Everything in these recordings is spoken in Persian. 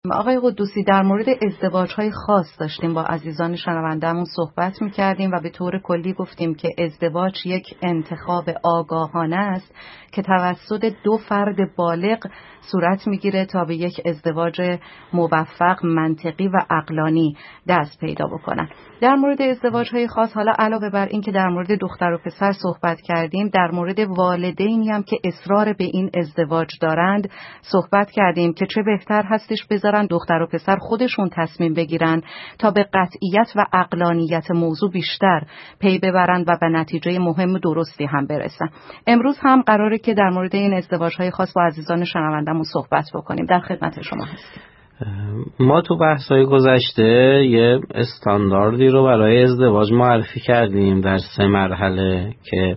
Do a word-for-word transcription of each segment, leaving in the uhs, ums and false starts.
آقای قدوسی، در مورد ازدواج‌های خاص داشتیم با عزیزان شنونده‌مون صحبت می‌کردیم و به طور کلی گفتیم که ازدواج یک انتخاب آگاهانه است که توسط دو فرد بالغ صورت می‌گیره تا به یک ازدواج موفق، منطقی و عقلانی دست پیدا بکنن. در مورد ازدواج‌های خاص، حالا علاوه بر این که در مورد دختر و پسر صحبت کردیم، در مورد والدینی هم که اصرار به این ازدواج دارند صحبت کردیم که چه بهتر هستش بذارن دختر و پسر خودشون تصمیم بگیرن تا به قطعیت و عقلانیت موضوع بیشتر پی ببرند و به نتیجه مهم و درستی هم برسن. امروز هم قراره که در مورد این ازدواج‌های خاص با عزیزان شنونده‌مون صحبت بکنیم. در خدمت شما هستیم. ما تو بحث‌های گذشته یه استانداردی رو برای ازدواج معرفی کردیم در سه مرحله که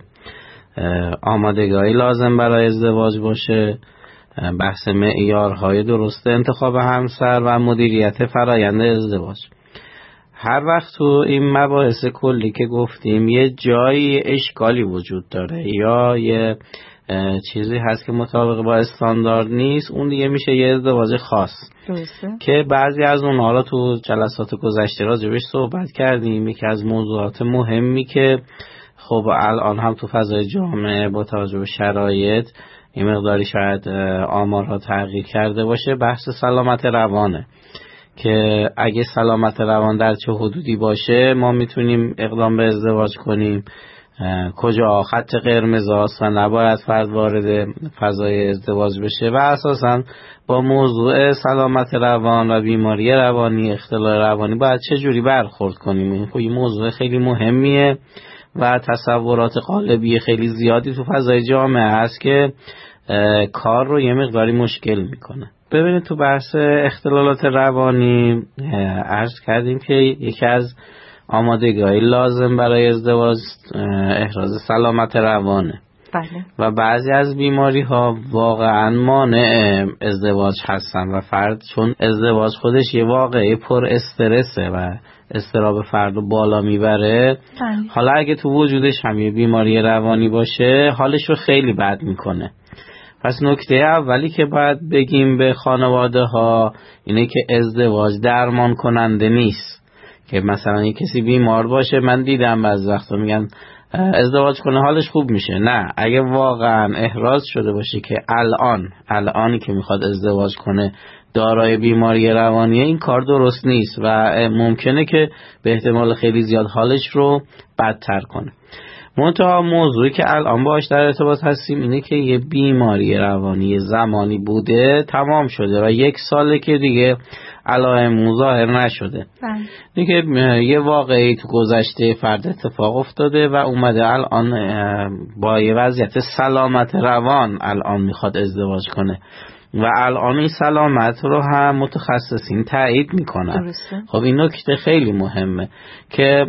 آمادگی لازم برای ازدواج باشه، بحث معیارهای درست انتخاب همسر و مدیریت فرایند ازدواج. هر وقت تو این مباحث کلی که گفتیم یه جایی اشکالی وجود داره یا یه چیزی هست که مطابق با استاندارد نیست، اون دیگه میشه یه ازدواج خاص درسته. که بعضی از اونها رو تو جلسات گذشته راجبش صحبت کردیم. یکی از موضوعات مهمی که خب الان هم تو فضای جامعه با توجه به شرایط این مقداری شاید آمارها تغییر کرده باشه، بحث سلامت روانه که اگه سلامت روان در چه حدودی باشه ما میتونیم اقدام به ازدواج کنیم، کجا خط قرمز هست و نباید فرد وارد فضای ازدواج بشه و اساساً با موضوع سلامت روان و بیماری روانی، اختلال روانی باید چه جوری برخورد کنیم. این خیلی موضوع خیلی مهمیه و تصورات قالبی خیلی زیادی تو فضای جامعه هست که کار رو یه مقداری مشکل میکنه. ببینید تو بحث اختلالات روانی عرض کردیم که یکی از آمادگی‌های لازم برای ازدواج احراز سلامت روانه. بله. و بعضی از بیماری ها واقعا مانع ازدواج هستن و فرد چون ازدواج خودش یه واقعه پر استرسه و استراب فرد رو بالا میبره، بله. حالا اگه تو وجودش هم یه بیماری روانی باشه حالش رو خیلی بد میکنه. پس نکته اولی که باید بگیم به خانواده ها اینه که ازدواج درمان کننده نیست. که مثلا یه کسی بیمار باشه، من دیدم بعضی وقتا میگن ازدواج کنه حالش خوب میشه. نه، اگه واقعا احراز شده باشه که الان الانی که میخواد ازدواج کنه دارای بیماری روانیه، این کار درست نیست و ممکنه که به احتمال خیلی زیاد حالش رو بدتر کنه. منتها موضوعی که الان باهاش در ارتباط هستیم اینه که یه بیماری روانی زمانی بوده تمام شده و یک ساله که دیگه علائم ظاهر نشده. دیگه یه واقعی تو گذشته فرد اتفاق افتاده و اومده الان با یه وضعیت سلامت روان الان میخواد ازدواج کنه و الان این سلامت رو هم متخصصین تایید میکنن. خب این نکته خیلی مهمه که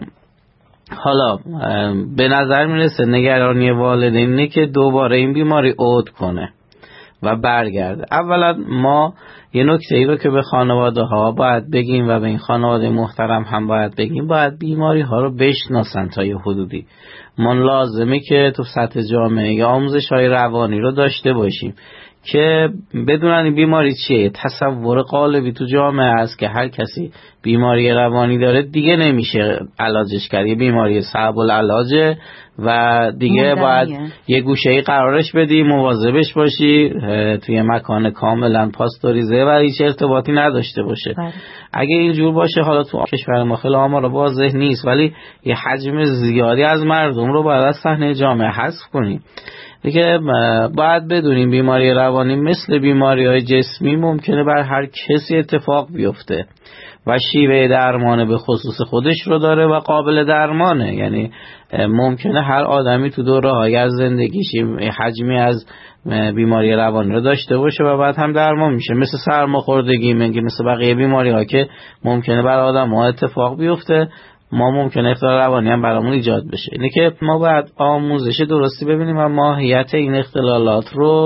حالا به نظر میرسه نگرانی والدین اینه که دوباره این بیماری عود کنه و برگرده. اولا ما یه نکته ای رو که به خانواده ها باید بگیم و به این خانواده محترم هم باید بگیم، باید بیماری ها رو بشناسن تا یه حدودی. ما لازمه که تو سطح جامعه آموزش های روانی رو داشته باشیم که بدونن این بیماری چیه. تصور قالبی تو جامعه هست که هر کسی بیماری روانی داره دیگه نمیشه علاجش کرد، یه بیماری صعب العلاجه و دیگه باید یه گوشه‌ای قرارش بدی، مواظبش باشی، توی مکان کاملا پاستوریزه و هیچ ارتباطی نداشته باشه. بله. اگه اینجور باشه، حالا تو کشور ما خیلی آمار واضح نیست ولی یه حجم زیادی از مردم رو باید از صحنه جامعه حذف کنیم. دیگه باید بدونیم بیماری روانی مثل بیماری های جسمی ممکنه بر هر کسی اتفاق بیفته و شیوه درمان به خصوص خودش رو داره و قابل درمانه. یعنی ممکنه هر آدمی تو دوره های از زندگیش حجمی از بیماری روانی رو داشته باشه و بعد هم درمان میشه، مثل سرماخوردگی، مثل بقیه بیماری ها که ممکنه بر آدم ها اتفاق بیفته. ما ممکنه اختلال روانی هم برامون ایجاد بشه. اینه که ما باید آموزش درستی ببینیم و ماهیت این اختلالات رو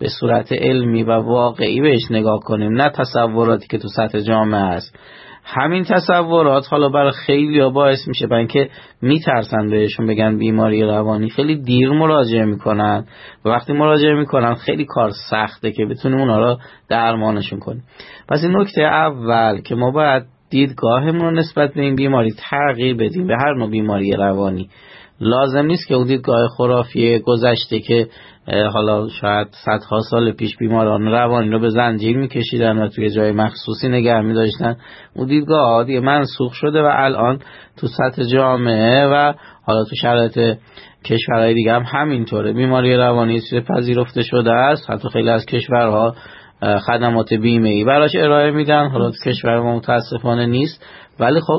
به صورت علمی و واقعی بهش نگاه کنیم، نه تصوراتی که تو سطح جامعه است. همین تصورات حالا برای خیلی ها باعث میشه برای اینکه میترسن بهشون بگن بیماری روانی، خیلی دیر مراجعه میکنن و وقتی مراجعه میکنن خیلی کار سخته که بتونیم اونا رو درمانشون کنیم. پس این نکته اول که ما باید دیدگاهمون رو نسبت به این بیماری تغییر بدیم. به هر نوع بیماری روانی لازم نیست که اون دیدگاه خرافی گذشته که حالا شاید صدها سال پیش بیماران روانی رو به زنجیر میکشیدن و توی جای مخصوصی نگه میداشتن، اون دیدگاه عادی منسوخ شده و الان تو سطح جامعه و حالا تو شرایط کشورهای دیگه هم همینطوره. بیماری روانی چیز پذیرفته شده است، حتی خیلی از کشورها خدمات بیمه‌ای براش ارائه میدن. حالا تو کشور ما متاسفانه نیست، ولی خب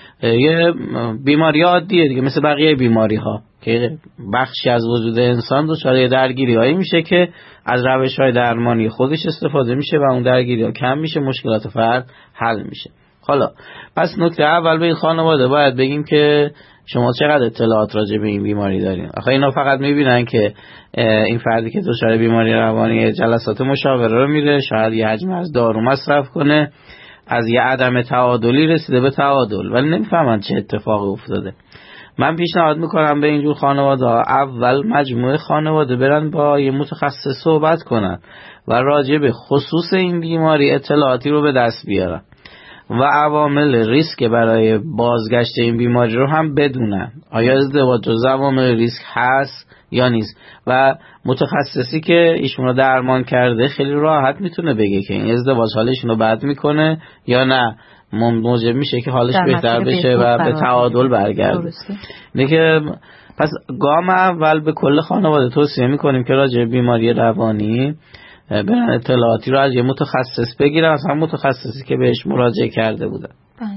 یه بیماری عادیه دیگه، مثل بقیه بیماری ها که بخشی از وجود انسان دچار درگیری هایی میشه که از روش های درمانی خودش استفاده میشه و اون درگیری ها کم میشه، مشکلات فرد حل میشه. حالا پس نکته اول به این خانواده باید بگیم که شما چقدر اطلاعات راجع به این بیماری دارین. آخه اینا فقط میبینن که این فردی که دچار بیماری روانی جلسات مشاوره رو میره، شاید یه حجم از دارو مصرف کنه، از یه عدم تعادلی رسیده به تعادل، ولی نمیفهمن چه اتفاقی افتاده. من پیشنهاد میکنم به اینجور خانواده اول مجموعه خانواده برن با یه متخصص صحبت کنن و راجع به خصوص این بیماری اطلاعاتی رو به دست بیارن و عوامل ریسک برای بازگشت این بیماری رو هم بدونن. آیا ازدواج جزو عوامل ریسک هست یا نیست؟ و متخصصی که ایشون رو درمان کرده خیلی راحت میتونه بگه که این ازدواج حالشون رو بد میکنه یا نه موجب میشه که حالش بهتر بشه و به تعادل برگرده. دیگه پس گام اول به کل خانواده توصیه میکنیم که راجع به بیماری روانی برن اطلاعاتی رو از یه متخصص بگیرن، از هم متخصصی که بهش مراجعه کرده بودن. بله.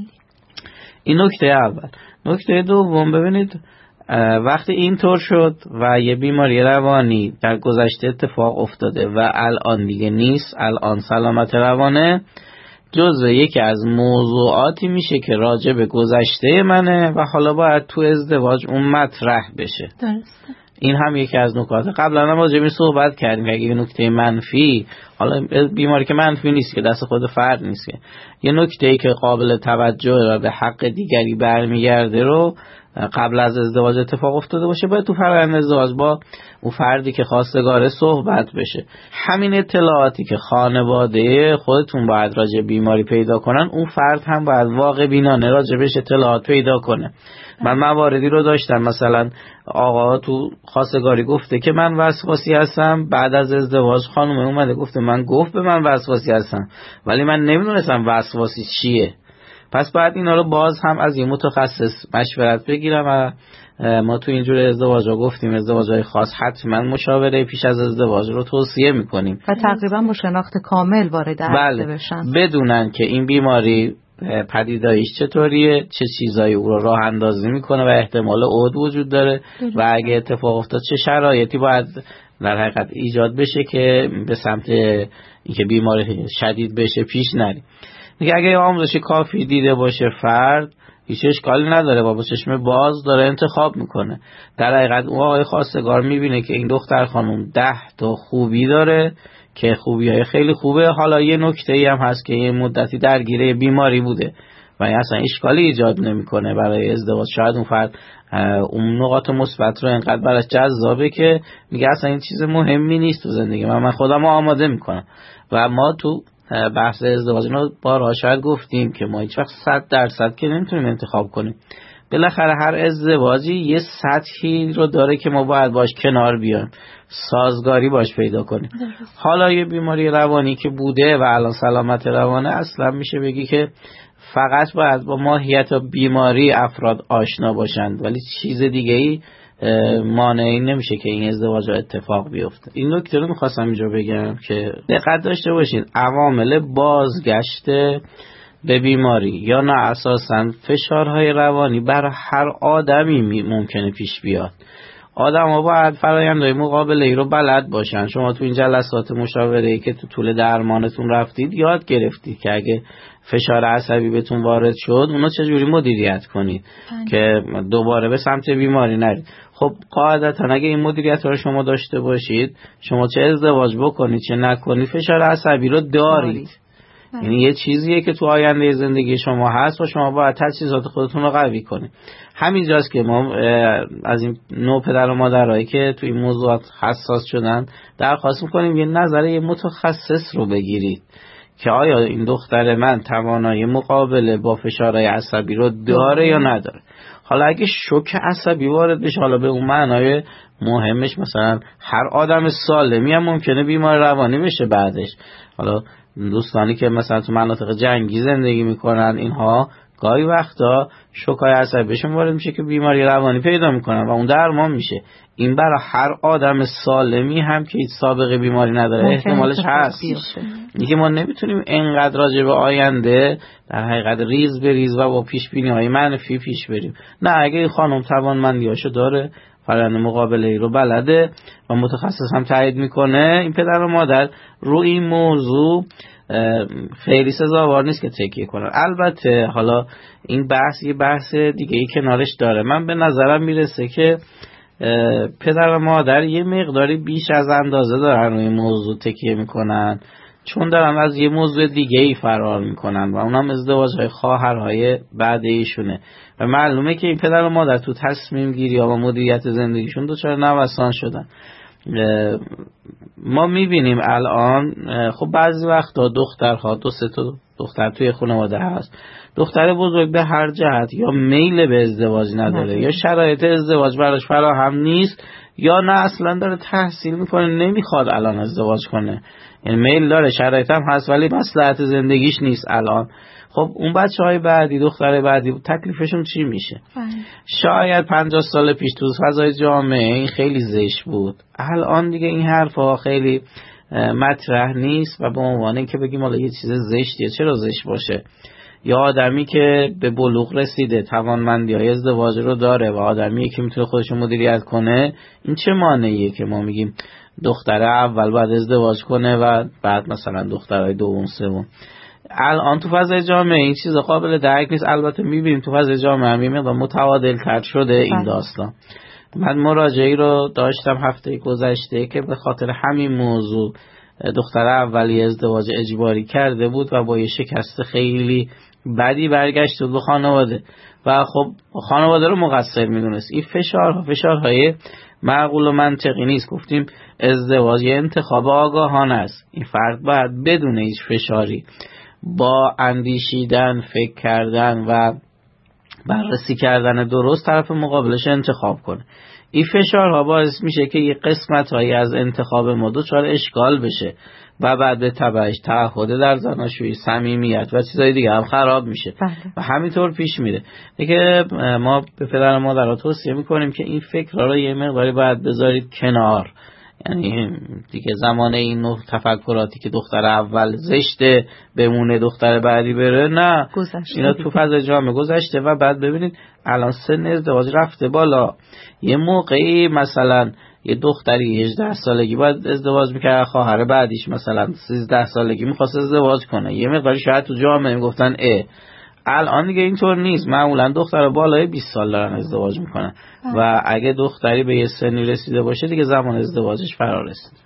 این نکته اول. نکته دوم، ببینید وقتی اینطور شد و یه بیماری روانی در گذشته اتفاق افتاده و الان دیگه نیست، الان سلامت روانه، جزء یکی از موضوعاتی میشه که راجع به گذشته منه و حالا باید تو ازدواج اون مطرح بشه. درسته. این هم یکی از نکات. قبلا هم راجع به صحبت کردیم که اگه یه نکته منفی، حالا بیماری که منفی نیست که دست خود فرد نیست، که یه نکته‌ای که قابل توجه و به حق دیگری برمیگرده رو قبل از ازدواج اتفاق افتاده باشه، باید تو فرآیند ازدواج با اون فردی که خواستگاره صحبت بشه. همین اطلاعاتی که خانواده خودتون باید راجع بیماری پیدا کنن، اون فرد هم باید واقع بینانه راجع بهش اطلاعات پیدا کنه. من مواردی رو داشتم، مثلا آقا تو خواستگاری گفته که من وسواسی هستم، بعد از ازدواج خانم اومده گفته من گفت به من وسواسی هستم ولی من نمیدونستم وسواسی چیه. پس بعد اینا رو باز هم از یه متخصص مشورت بگیرم و ما تو اینجور ازدواجا گفتیم ازدواجای خاص حتما مشاوره پیش از ازدواج رو توصیه میکنیم و تقریبا با شناخت کامل وارد عرصه بشن، بدونن که این بیماری پدیداییش چطوریه، چه چیزایی او رو راه اندازی میکنه و احتمال عود وجود داره و اگه اتفاق افتاد چه شرایطی باید در حقیقت ایجاد بشه که به سمت اینکه بیماری شدید بشه پیش نریم. دیگه اگه آموزش کافی دیده باشه فرد، هیچ اشکالی نداره، با چشم باز داره انتخاب میکنه. در حقیقت اون آقای خواستگار میبینه که این دختر خانم ده تا خوبی داره که خوبی‌های خیلی خوبه. حالا یه نکته‌ای هم هست که یه مدتی درگیر بیماری بوده و اصلا اشکالی ایجاد نمیکنه برای ازدواج. شاید اون فرد اون نقاط مثبت رو انقدر براش جذابه که میگه اصلا این چیز مهمی نیست تو زندگی من، من خودم رو آماده میکنم. و ما تو بحث ازدواج اینو بارها شاید گفتیم که ما هیچ وقت صد درصد که نمیتونیم انتخاب کنیم. بالاخره هر ازدواجی یه سطحی رو داره که ما باید باش کنار بیایم، سازگاری باش پیدا کنیم. حالا یه بیماری روانی که بوده و الان سلامت روانه، اصلا میشه بگی که فقط باید با ماهیت بیماری افراد آشنا باشند، ولی چیز دیگه ای مانعی نمیشه که این ازدواج اتفاق بیفته. این نکته رو میخواستم اینجا بگم که دقت داشته باشین، عوامل بازگشت به بیماری یا نه اساساً فشارهای روانی برای هر آدمی ممکنه پیش بیاد. آدم‌ها باید فرآیندهای مقابله‌ای رو بلد باشن. شما تو این جلسات مشاوره‌ای که تو طول درمانتون رفتید یاد گرفتید که اگه فشار عصبی بهتون وارد شد اونو چجوری مدیریت کنید بند. که دوباره به سمت بیماری نرید. خب قاعدتا اگه این مدیریت رو شما داشته باشید، شما چه ازدواج بکنید چه نکنید فشار عصبی رو دارید. یعنی یه چیزیه که تو آینده زندگی شما هست و شما باید تجهیزات خودتون رو قوی کنید. همینجاست که ما از این نوع پدر و مادرایی که تو این موضوعات حساس شدن درخواست میکنیم یه نظر یه متخصص رو بگیرید که آیا این دختر من توانایی مقابله با فشارهای عصبی رو داره یا نداره. حالا اگه شوک عصبی وارد بشه، حالا به اون معنای مهمش مثلا هر آدم سالمی هم ممکنه بیمار روانی بشه بعدش. حالا دوستانی که مثلا تو مناطق جنگی زندگی میکنن اینها گاهی وقتا شوکای عصبیشون وارد میشه که بیماری روانی پیدا میکنن و اون درمان میشه. این برای هر آدم سالمی هم که هیچ سابقه بیماری نداره احتمالش هست. دیگه ما نمیتونیم اینقدر راجع به آینده در حقیقت ریز به ریز و با پیش بینی های منفی پیش بریم. نه، اگه این خانم توانمندیاشو داره، فرآیند مقابله ای رو بلده و متخصص هم تایید میکنه، این پدر و مادر رو این موضوع خیلی سزاوار نیست که تکیه کنن. البته حالا این بحث یه بحث دیگه ای کنارش داره. من به نظرم میرسه که پدر و مادر یه مقداری بیش از اندازه دارن روی موضوع تکیه میکنن، چون دارن از یه موضوع دیگه ای فرار میکنن و اونم ازدواج‌های خواهرهای بعد ایشونه و معلومه که این پدر و مادر تو تصمیم گیری و مدیریت زندگیشون دچار نوسان شدن. ما میبینیم الان خب بعضی وقتا دخترها دو سه تا دختر توی خانواده هست، دختر بزرگ به هر جهت یا میل به ازدواج نداره یا شرایط ازدواج براش فراهم نیست یا نه اصلا داره تحصیل میکنه نمیخواد الان ازدواج کنه، یعنی میل داره شرایط هم هست ولی مصلحت زندگیش نیست الان. خب اون بچه های بعدی، دختر بعدی تکلیفشون چی میشه؟ باید. شاید پنجاه سال پیش تو فضای جامعه این خیلی زشت بود، الان دیگه این حرفا خیلی مطرح نیست و به عنوان اینکه بگیم حالا یه چیز زشتیه چرا زشت باشه. یا آدمی که به بلوغ رسیده توانمندی های ازدواج رو داره و آدمی که میتونه خودش مدیریت کنه، این چه مانعیه که ما میگیم دختر اول باید ازدواج کنه و بعد مثلا دخترای دوم سوم؟ الان تو فضای جامعه این چیز قابل درک نیست. البته میبینیم تو فضای جامعه هم مقدار متعادل تر شده این داستان. من مراجعی رو داشتم هفته گذشته که به خاطر همین موضوع دختر اولی ازدواج اجباری کرده بود و با یه شکست خیلی بدی برگشت به خانواده و خب خانواده رو مقصر میدونست. این فشارها فشارهای معقول و منطقی نیست. گفتیم ازدواج یه انتخاب آگاهانه است. این فرد باید بدون هیچ فشاری با اندیشیدن، فکر کردن و بررسی کردن درست طرف مقابلش انتخاب کنه. این فشارها باعث میشه که یه قسمت هایی از انتخاب ما دچار اشکال بشه و بعد به تبعش تعهد در زناشویی، صمیمیت و چیزای دیگه هم خراب میشه بله. و همینطور پیش میره. دیگه ما به پدر و مادرها توصیه میکنیم که این فکرها رو یه مقداری باید بذارید کنار. یعنی دیگه زمان این نوع تفکراتی که دختر اول زشته بمونه دختر بعدی بره، نه اینا تو فضای جامعه گذشته و بعد ببینید الان سن ازدواج رفته بالا. یه موقعی مثلا یه دختری هجده سالگی باید ازدواج میکرد، خواهر بعدیش مثلا سیزده سالگی میخواست ازدواج کنه. یه مقداری شاید تو جامعه میگفتن اه الان دیگه اینطور نیست، معمولا دختر بالای بیست سال دارن ازدواج میکنن و اگه دختری به یه سنی رسیده باشه دیگه زمان ازدواجش فرا رسید.